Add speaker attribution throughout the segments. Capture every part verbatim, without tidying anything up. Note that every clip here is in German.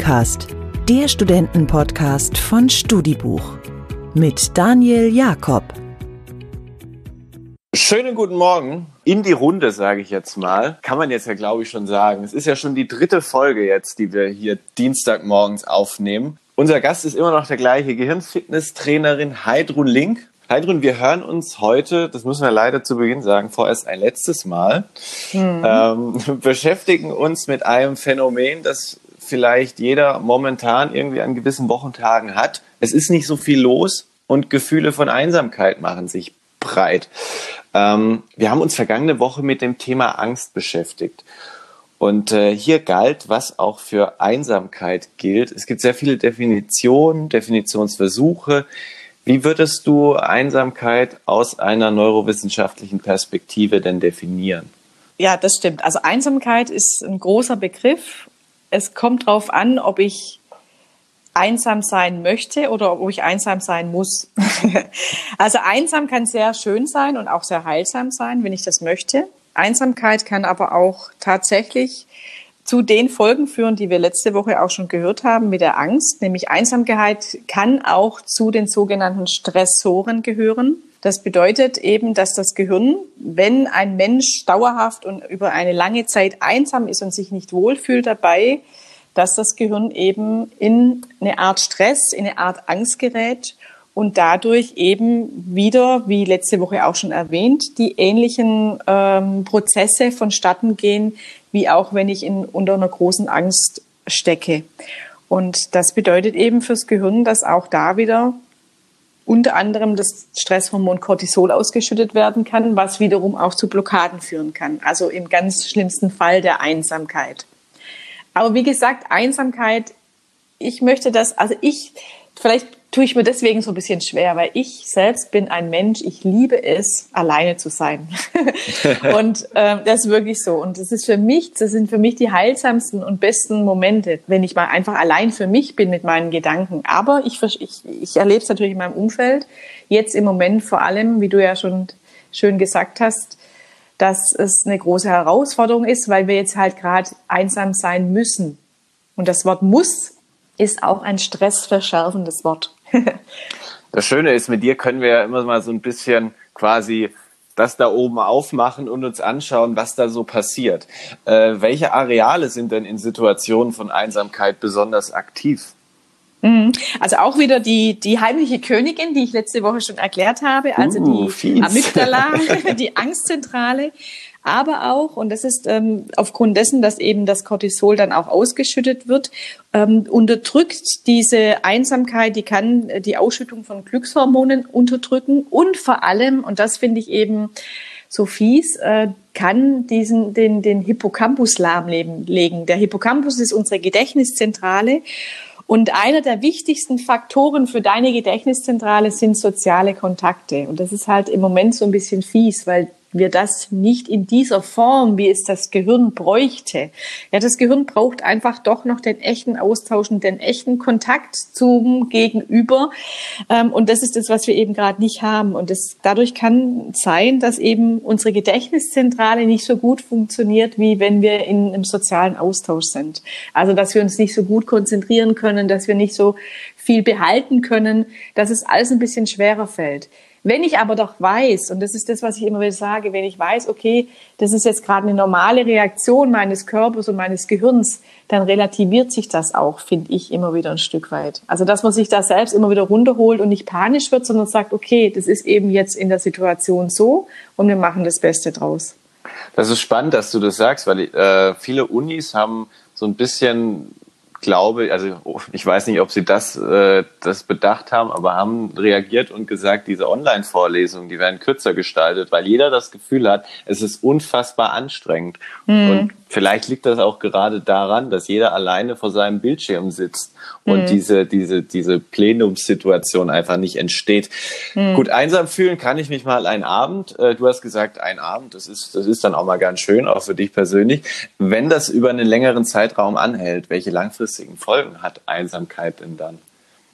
Speaker 1: Studicast, der Studentenpodcast von Studibuch mit Daniel Jakob.
Speaker 2: Schönen guten Morgen in die Runde, sage ich jetzt mal. Kann man jetzt ja, glaube ich, schon sagen. Es ist ja schon die dritte Folge jetzt, die wir hier Dienstagmorgens aufnehmen. Unser Gast ist immer noch der gleiche, Gehirnfitness-Trainerin Heidrun Link. Heidrun, wir hören uns heute, das müssen wir leider zu Beginn sagen, vorerst ein letztes Mal, mhm. ähm, beschäftigen uns mit einem Phänomen, das vielleicht jeder momentan irgendwie an gewissen Wochentagen hat. Es ist nicht so viel los und Gefühle von Einsamkeit machen sich breit. Ähm, wir haben uns vergangene Woche mit dem Thema Angst beschäftigt. Und äh, hier galt, was auch für Einsamkeit gilt. Es gibt sehr viele Definitionen, Definitionsversuche. Wie würdest du Einsamkeit aus einer neurowissenschaftlichen Perspektive denn definieren?
Speaker 3: Ja, das stimmt. Also Einsamkeit ist ein großer Begriff. Es kommt darauf an, ob ich einsam sein möchte oder ob ich einsam sein muss. Also einsam kann sehr schön sein und auch sehr heilsam sein, wenn ich das möchte. Einsamkeit kann aber auch tatsächlich zu den Folgen führen, die wir letzte Woche auch schon gehört haben mit der Angst. Nämlich Einsamkeit kann auch zu den sogenannten Stressoren gehören. Das bedeutet eben, dass das Gehirn, wenn ein Mensch dauerhaft und über eine lange Zeit einsam ist und sich nicht wohlfühlt dabei, dass das Gehirn eben in eine Art Stress, in eine Art Angst gerät und dadurch eben wieder, wie letzte Woche auch schon erwähnt, die ähnlichen ähm, Prozesse vonstatten gehen, wie auch wenn ich in, unter einer großen Angst stecke. Und das bedeutet eben fürs Gehirn, dass auch da wieder unter anderem das Stresshormon Cortisol ausgeschüttet werden kann, was wiederum auch zu Blockaden führen kann. Also im ganz schlimmsten Fall der Einsamkeit. Aber wie gesagt, Einsamkeit, ich möchte das, also ich, vielleicht tue ich mir deswegen so ein bisschen schwer, weil ich selbst bin ein Mensch, ich liebe es, alleine zu sein. Und äh, das ist wirklich so. Und das ist für mich, das sind für mich die heilsamsten und besten Momente, wenn ich mal einfach allein für mich bin mit meinen Gedanken. Aber ich, ich, ich erlebe es natürlich in meinem Umfeld, jetzt im Moment vor allem, wie du ja schon schön gesagt hast, dass es eine große Herausforderung ist, weil wir jetzt halt gerade einsam sein müssen. Und das Wort muss ist auch ein stressverschärfendes Wort.
Speaker 2: Das Schöne ist, mit dir können wir ja immer mal so ein bisschen quasi das da oben aufmachen und uns anschauen, was da so passiert. Äh, welche Areale sind denn in Situationen von Einsamkeit besonders aktiv?
Speaker 3: Also auch wieder die, die heimliche Königin, die ich letzte Woche schon erklärt habe, also
Speaker 2: uh,
Speaker 3: die
Speaker 2: fies.
Speaker 3: Amygdala, die Angstzentrale, aber auch, und das ist ähm, aufgrund dessen, dass eben das Cortisol dann auch ausgeschüttet wird, ähm, unterdrückt diese Einsamkeit, die kann die Ausschüttung von Glückshormonen unterdrücken und vor allem, und das finde ich eben so fies, äh, kann diesen, den, den Hippocampus lahmlegen. Der Hippocampus ist unsere Gedächtniszentrale. Und einer der wichtigsten Faktoren für deine Gedächtniszentrale sind soziale Kontakte. Und das ist halt im Moment so ein bisschen fies, weil wir das nicht in dieser Form, wie es das Gehirn bräuchte. Ja, das Gehirn braucht einfach doch noch den echten Austausch und den echten Kontakt zum Gegenüber. Und das ist das, was wir eben gerade nicht haben. Und das, dadurch kann sein, dass eben unsere Gedächtniszentrale nicht so gut funktioniert, wie wenn wir in einem sozialen Austausch sind. Also, dass wir uns nicht so gut konzentrieren können, dass wir nicht so viel behalten können, dass es alles ein bisschen schwerer fällt. Wenn ich aber doch weiß, und das ist das, was ich immer wieder sage, wenn ich weiß, okay, das ist jetzt gerade eine normale Reaktion meines Körpers und meines Gehirns, dann relativiert sich das auch, finde ich, immer wieder ein Stück weit. Also, dass man sich da selbst immer wieder runterholt und nicht panisch wird, sondern sagt, okay, das ist eben jetzt in der Situation so und wir machen das Beste draus.
Speaker 2: Das ist spannend, dass du das sagst, weil äh, viele Unis haben so ein bisschen, glaube, also ich weiß nicht, ob sie das, äh, das bedacht haben, aber haben reagiert und gesagt, diese Online-Vorlesungen, die werden kürzer gestaltet, weil jeder das Gefühl hat, es ist unfassbar anstrengend. Mhm. Und vielleicht liegt das auch gerade daran, dass jeder alleine vor seinem Bildschirm sitzt und mhm. diese, diese, diese Plenumssituation einfach nicht entsteht. Mhm. Gut, einsam fühlen kann ich mich mal einen Abend. Äh, du hast gesagt, ein Abend, das ist, das ist dann auch mal ganz schön, auch für dich persönlich. Wenn das über einen längeren Zeitraum anhält, welche langfristigen Folgen hat Einsamkeit denn dann?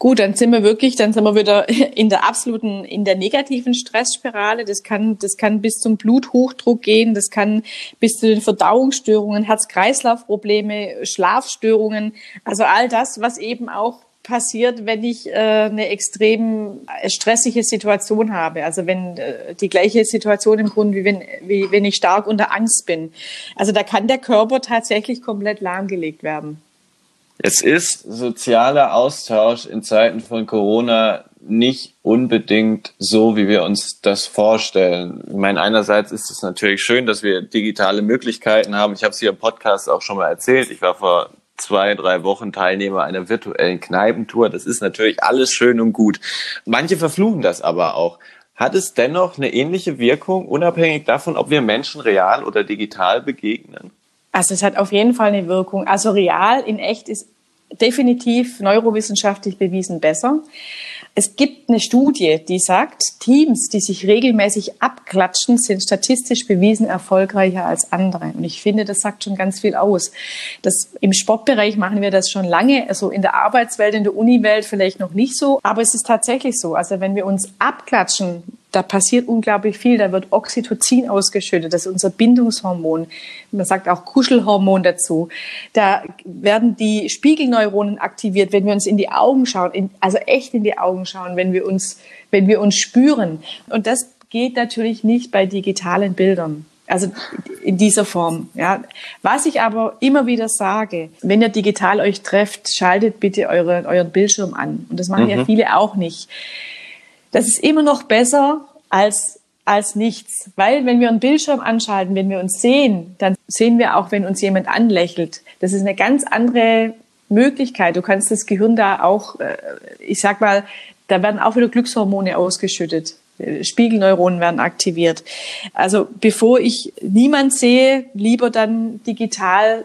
Speaker 3: Gut, dann sind wir wirklich, dann sind wir wieder in der absoluten, in der negativen Stressspirale. Das kann, das kann bis zum Bluthochdruck gehen, das kann bis zu den Verdauungsstörungen, Herz-Kreislauf-Probleme, Schlafstörungen. Also all das, was eben auch passiert, wenn ich äh, eine extrem stressige Situation habe. Also wenn äh, die gleiche Situation im Grunde, wie wenn, wie wenn ich stark unter Angst bin. Also da kann der Körper tatsächlich komplett lahmgelegt werden.
Speaker 2: Es ist sozialer Austausch in Zeiten von Corona nicht unbedingt so, wie wir uns das vorstellen. Ich meine, einerseits ist es natürlich schön, dass wir digitale Möglichkeiten haben. Ich habe es hier im Podcast auch schon mal erzählt. Ich war vor zwei, drei Wochen Teilnehmer einer virtuellen Kneipentour. Das ist natürlich alles schön und gut. Manche verfluchen das aber auch. Hat es dennoch eine ähnliche Wirkung, unabhängig davon, ob wir Menschen real oder digital begegnen?
Speaker 3: Also es hat auf jeden Fall eine Wirkung. Also real in echt ist definitiv neurowissenschaftlich bewiesen besser. Es gibt eine Studie, die sagt, Teams, die sich regelmäßig abklatschen, sind statistisch bewiesen erfolgreicher als andere. Und ich finde, das sagt schon ganz viel aus. Das, im Sportbereich machen wir das schon lange, also in der Arbeitswelt, in der Uniwelt vielleicht noch nicht so. Aber es ist tatsächlich so. Also wenn wir uns abklatschen, da passiert unglaublich viel. Da wird Oxytocin ausgeschüttet. Das ist unser Bindungshormon. Man sagt auch Kuschelhormon dazu. Da werden die Spiegelneuronen aktiviert, wenn wir uns in die Augen schauen, in, also echt in die Augen schauen, wenn wir uns, wenn wir uns spüren. Und das geht natürlich nicht bei digitalen Bildern. Also in dieser Form. Ja. Was ich aber immer wieder sage, wenn ihr digital euch trefft, schaltet bitte eure, euren Bildschirm an. Und das machen mhm. ja viele auch nicht. Das ist immer noch besser als, als nichts. Weil wenn wir einen Bildschirm anschalten, wenn wir uns sehen, dann sehen wir auch, wenn uns jemand anlächelt. Das ist eine ganz andere Möglichkeit. Du kannst das Gehirn da auch, ich sag mal, da werden auch wieder Glückshormone ausgeschüttet. Spiegelneuronen werden aktiviert. Also bevor ich niemand sehe, lieber dann digital.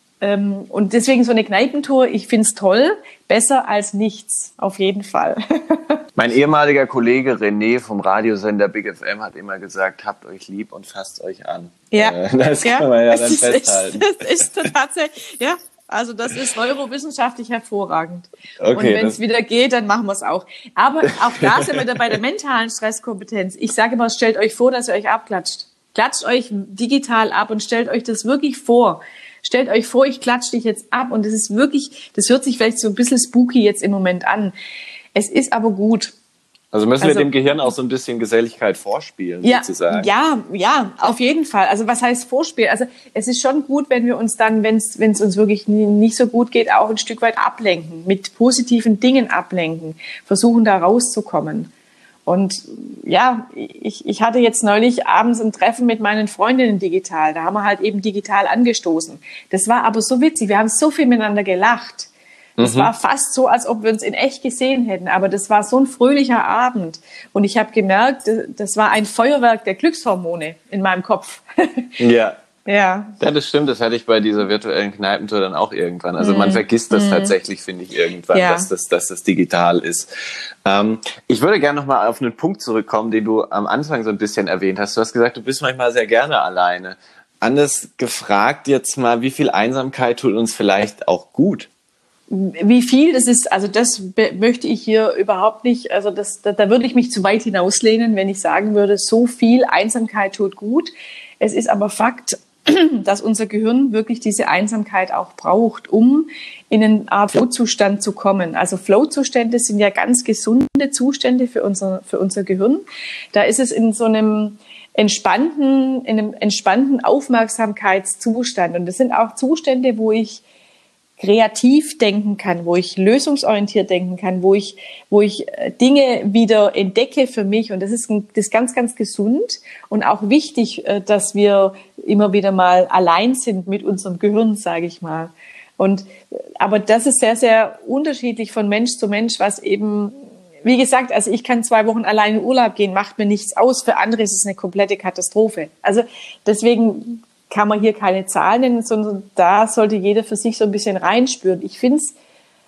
Speaker 3: Und deswegen so eine Kneipentour, ich find's toll, besser als nichts, auf jeden Fall.
Speaker 2: Mein ehemaliger Kollege René vom Radiosender Big F M hat immer gesagt, habt euch lieb und fasst euch an.
Speaker 3: Ja,
Speaker 2: das kann
Speaker 3: ja,
Speaker 2: man ja dann
Speaker 3: ist,
Speaker 2: festhalten.
Speaker 3: Das ist, ist tatsächlich, ja, also das ist neurowissenschaftlich hervorragend.
Speaker 2: Okay,
Speaker 3: und wenn es wieder geht, dann machen wir es auch. Aber auch da sind wir wieder bei der mentalen Stresskompetenz. Ich sage immer, stellt euch vor, dass ihr euch abklatscht. Klatscht euch digital ab und stellt euch das wirklich vor. Stellt euch vor, ich klatsche dich jetzt ab und das ist wirklich, das hört sich vielleicht so ein bisschen spooky jetzt im Moment an. Es ist aber gut.
Speaker 2: Also müssen
Speaker 3: also,
Speaker 2: wir dem Gehirn auch so ein bisschen Geselligkeit vorspielen,
Speaker 3: ja,
Speaker 2: sozusagen.
Speaker 3: Ja, ja, auf jeden Fall. Also was heißt Vorspielen? Also es ist schon gut, wenn wir uns dann, wenn es wenn es uns wirklich nicht so gut geht, auch ein Stück weit ablenken, mit positiven Dingen ablenken, versuchen da rauszukommen. Und ja, ich, ich hatte jetzt neulich abends ein Treffen mit meinen Freundinnen digital. Da haben wir halt eben digital angestoßen. Das war aber so witzig. Wir haben so viel miteinander gelacht. Das mhm. war fast so, als ob wir uns in echt gesehen hätten. Aber das war so ein fröhlicher Abend. Und ich habe gemerkt, das war ein Feuerwerk der Glückshormone in meinem Kopf.
Speaker 2: Ja.
Speaker 3: Ja.
Speaker 2: Ja, das stimmt. Das hatte ich bei dieser virtuellen Kneipentour dann auch irgendwann. Also man vergisst das mm. tatsächlich, finde ich, irgendwann, ja. dass, das, dass das digital ist. Ähm, ich würde gerne nochmal auf einen Punkt zurückkommen, den du am Anfang so ein bisschen erwähnt hast. Du hast gesagt, du bist manchmal sehr gerne alleine. Anders gefragt jetzt mal, wie viel Einsamkeit tut uns vielleicht auch gut?
Speaker 3: Wie viel das ist, also das möchte ich hier überhaupt nicht, also das, da, da würde ich mich zu weit hinauslehnen, wenn ich sagen würde, so viel Einsamkeit tut gut. Es ist aber Fakt, dass unser Gehirn wirklich diese Einsamkeit auch braucht, um in eine Art Flow-Zustand zu kommen. Also Flow-Zustände sind ja ganz gesunde Zustände für unser, für unser Gehirn. Da ist es in so einem entspannten, in einem entspannten Aufmerksamkeitszustand. Und das sind auch Zustände, wo ich kreativ denken kann, wo ich lösungsorientiert denken kann, wo ich, wo ich Dinge wieder entdecke für mich. Und das ist, das ist ganz, ganz gesund und auch wichtig, dass wir immer wieder mal allein sind mit unserem Gehirn, sage ich mal. Und, aber das ist sehr, sehr unterschiedlich von Mensch zu Mensch, was eben, wie gesagt, also ich kann zwei Wochen allein in Urlaub gehen, macht mir nichts aus. Für andere ist es eine komplette Katastrophe. Also deswegen kann man hier keine Zahlen nennen, sondern da sollte jeder für sich so ein bisschen reinspüren. Ich finde es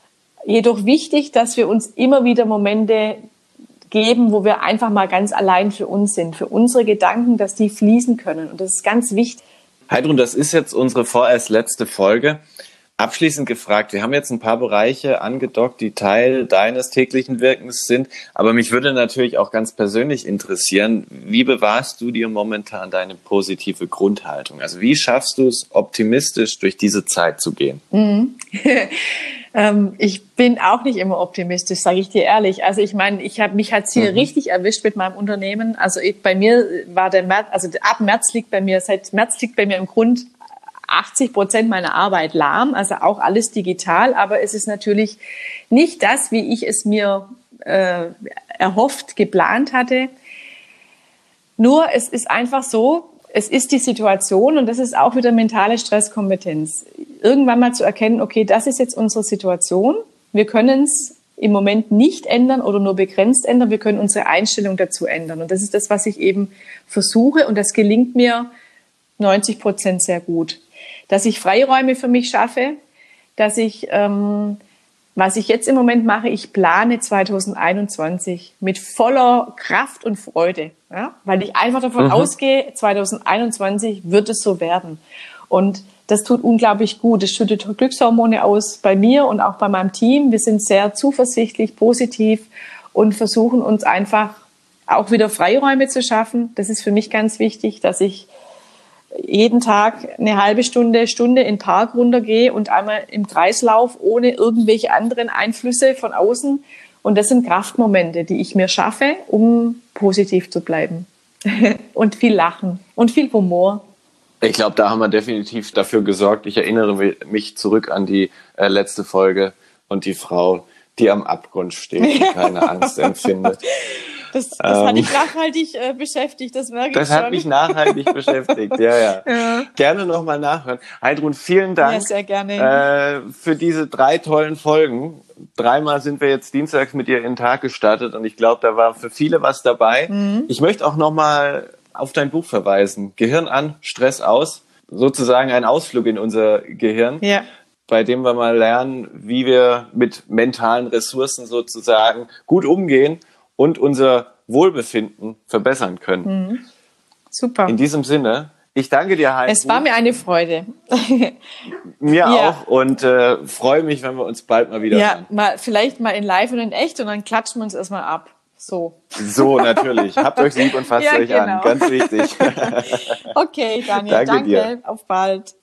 Speaker 3: jedoch wichtig, dass wir uns immer wieder Momente geben, wo wir einfach mal ganz allein für uns sind, für unsere Gedanken, dass die fließen können. Und das ist ganz wichtig.
Speaker 2: Heidrun, das ist jetzt unsere vorerst letzte Folge. Abschließend gefragt, wir haben jetzt ein paar Bereiche angedockt, die Teil deines täglichen Wirkens sind, aber mich würde natürlich auch ganz persönlich interessieren, wie bewahrst du dir momentan deine positive Grundhaltung? Also wie schaffst du es, optimistisch durch diese Zeit zu gehen?
Speaker 3: Mhm. ähm, ich bin auch nicht immer optimistisch, sage ich dir ehrlich. Also ich meine, ich habe mich hat's hier mhm. richtig erwischt mit meinem Unternehmen. Also ich, bei mir war der März, also ab März liegt bei mir, seit März liegt bei mir im Grund achtzig Prozent meiner Arbeit lahm, also auch alles digital, aber es ist natürlich nicht das, wie ich es mir äh, erhofft, geplant hatte. Nur es ist einfach so, es ist die Situation und das ist auch wieder mentale Stresskompetenz. Irgendwann mal zu erkennen, okay, das ist jetzt unsere Situation, wir können es im Moment nicht ändern oder nur begrenzt ändern, wir können unsere Einstellung dazu ändern. Und das ist das, was ich eben versuche und das gelingt mir neunzig Prozent sehr gut. Dass ich Freiräume für mich schaffe, dass ich, ähm, was ich jetzt im Moment mache, ich plane zwanzig einundzwanzig mit voller Kraft und Freude, ja? Weil ich einfach davon mhm. ausgehe, zwanzig einundzwanzig wird es so werden. Und das tut unglaublich gut. Es schüttet Glückshormone aus bei mir und auch bei meinem Team. Wir sind sehr zuversichtlich, positiv und versuchen uns einfach auch wieder Freiräume zu schaffen. Das ist für mich ganz wichtig, dass ich jeden Tag eine halbe Stunde, Stunde in den Park runtergehe und einmal im Kreislauf ohne irgendwelche anderen Einflüsse von außen. Und das sind Kraftmomente, die ich mir schaffe, um positiv zu bleiben. Und viel Lachen und viel Humor.
Speaker 2: Ich glaube, da haben wir definitiv dafür gesorgt. Ich erinnere mich zurück an die äh, letzte Folge und die Frau, die am Abgrund steht und keine Angst empfindet.
Speaker 3: Das, das ähm, hat dich nachhaltig äh, beschäftigt, das merke ich
Speaker 2: das
Speaker 3: schon.
Speaker 2: Das hat mich nachhaltig beschäftigt, ja, ja. ja. Gerne nochmal nachhören. Heidrun, vielen Dank
Speaker 3: ja, sehr gerne.
Speaker 2: Äh, für diese drei tollen Folgen. Dreimal sind wir jetzt dienstags mit dir in den Tag gestartet und ich glaube, da war für viele was dabei. Mhm. Ich möchte auch nochmal auf dein Buch verweisen. Gehirn an, Stress aus. Sozusagen ein Ausflug in unser Gehirn. Ja. Bei dem wir mal lernen, wie wir mit mentalen Ressourcen sozusagen gut umgehen und unser Wohlbefinden verbessern können. Mhm.
Speaker 3: Super.
Speaker 2: In diesem Sinne, ich danke dir, Heidrun.
Speaker 3: Es war mir eine Freude.
Speaker 2: Mir ja. auch und äh, freue mich, wenn wir uns bald mal wieder
Speaker 3: Ja,
Speaker 2: hören.
Speaker 3: mal, vielleicht mal in live und in echt und dann klatschen wir uns erstmal ab. So.
Speaker 2: So, natürlich. Habt euch lieb und fasst ja, euch genau. an. Ganz wichtig.
Speaker 3: Okay, Daniel,
Speaker 2: danke,
Speaker 3: danke.
Speaker 2: Dir.
Speaker 3: Auf bald.